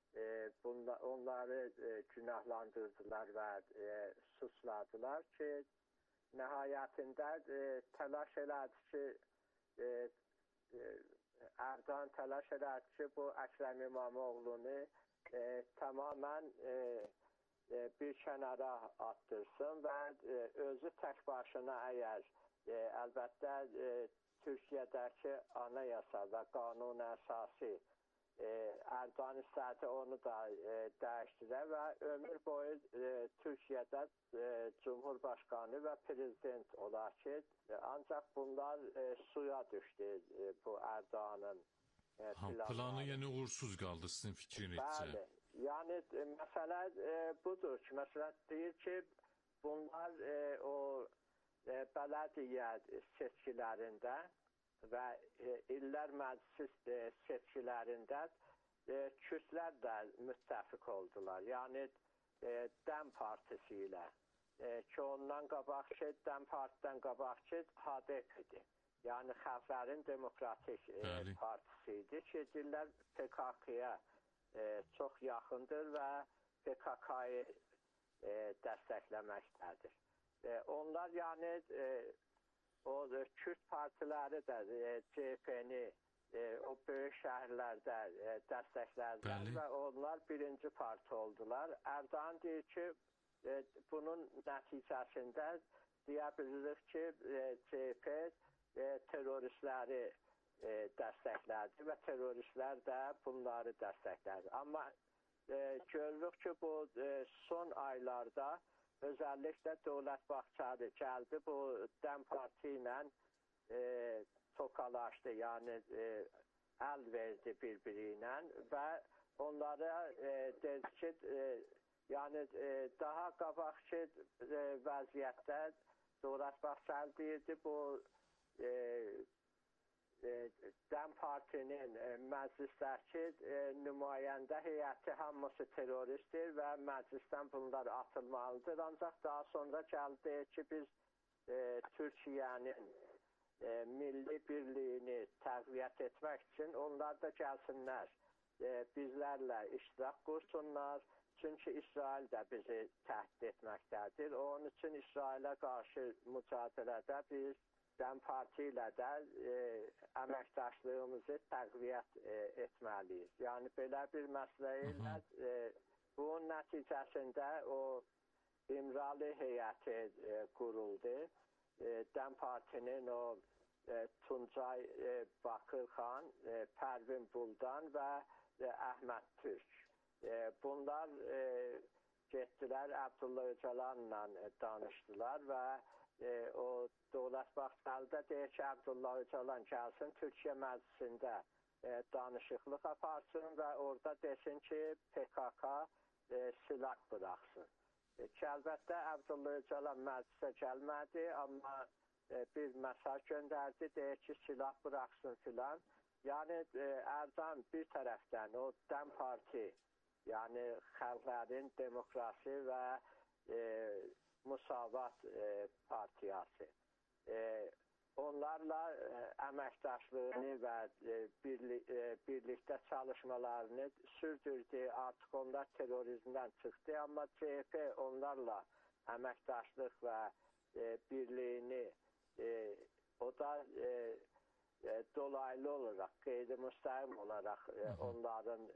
onları günahlandırdılar və suçladılar ki, nəhayətində təlaş elədi ki, Erdoğan təlaş elədi ki, bu Əkrəm İmamoğlu'nu tamamen bir kənara attırsın və özü tək başına əgər əlbəttə Türkiyədəki anayasa və qanun əsası Erdoğan istədi onu da dəyişdirə və ömür boyu Türkiyədə Cumhurbaşqanı və prezident olar ki, ancaq bunlar suya düşdü bu Erdoğan'ın planı. Yəni uğursuz qaldı sizin fikrinizcə. Bəli, yəni məsələ budur ki, məsələn deyir ki, bunlar o bələdiyyə seçkilərində və illər məclis seçkilərində kürsülər də müttəfiq oldular. Yəni Dəm Partisi ilə ki, ondan qabaq ki, Dəm Partidən qabaq ki, HDP-dir. Yəni Xalqların Demokratik Partisi idi ki, deyirlər PKK-ya çox yaxındır və PKK-yı dəstəkləməkdədir. Onlar yəni o Kürt partiləri də CHP-ni o böyük şəhərlərdə dəstəklərdilər və onlar birinci parti oldular. Erdoğan deyir ki, bunun nəticəsində deyə bilirik ki, CHP teröristləri dəstəklədi və teröristlər də bunları dəstəklədi. Amma görürük ki, bu son aylarda özəlliklə Dövlət Bağçadı gəldi, bu Dəm Parti ilə tokalaşdı. Yəni əl verdi bir-biri ilə və onlara dedi ki, yəni daha qabaqki vəziyyətdə Dövlət Bahçeli deyirdi, bu DEM Partinin məclisdəki nümayəndə heyəti hamısı terroristdir və məclisdən bunlar atılmalıdır. Ancaq daha sonra gəldi ki, biz Türkiyənin milli birliyini təqviyyət etmək üçün onlar da gəlsinlər, bizlərlə iştirak qursunlar. Çünki İsrail də bizi təhdid etməkdədir. Onun üçün İsrailə qarşı mücadilədə biz DEM Parti ilə də əməkdaşlığımızı təqviyyət etməliyik. Yəni belə bir məsələ ilə bunun nəticəsində o İmralı heyəti quruldu. DEM Partinin o Tuncay Bakırxan, Pərvin Buldan və Əhməd Türk. Bunlar getdilər Abdullah Öcalanla danışdılar və o Dövlət Bahçelidə deyir ki, Abdullah Öcalan gəlsin Türkiyə məclisində danışıqlıq aparsın və orada desin ki, PKK silah buraxsın. Əlbəttə Abdullah Öcalan məclisə gəlmədi, amma bir mesaj göndərdi, deyir ki, silah buraxsın filan. Yəni Erdoğan bir tərəfdən o DEM Parti, yəni xalqların demokrasi və Musavat partiyası. Onlarla əməkdaşlığını və birlikdə çalışmalarını sürdürdü. Artıq onlar terrorizmdən çıxdı, amma CHP onlarla əməkdaşlıq və birliyini o da dolaylı olaraq, qeyri-müstəqim olaraq onların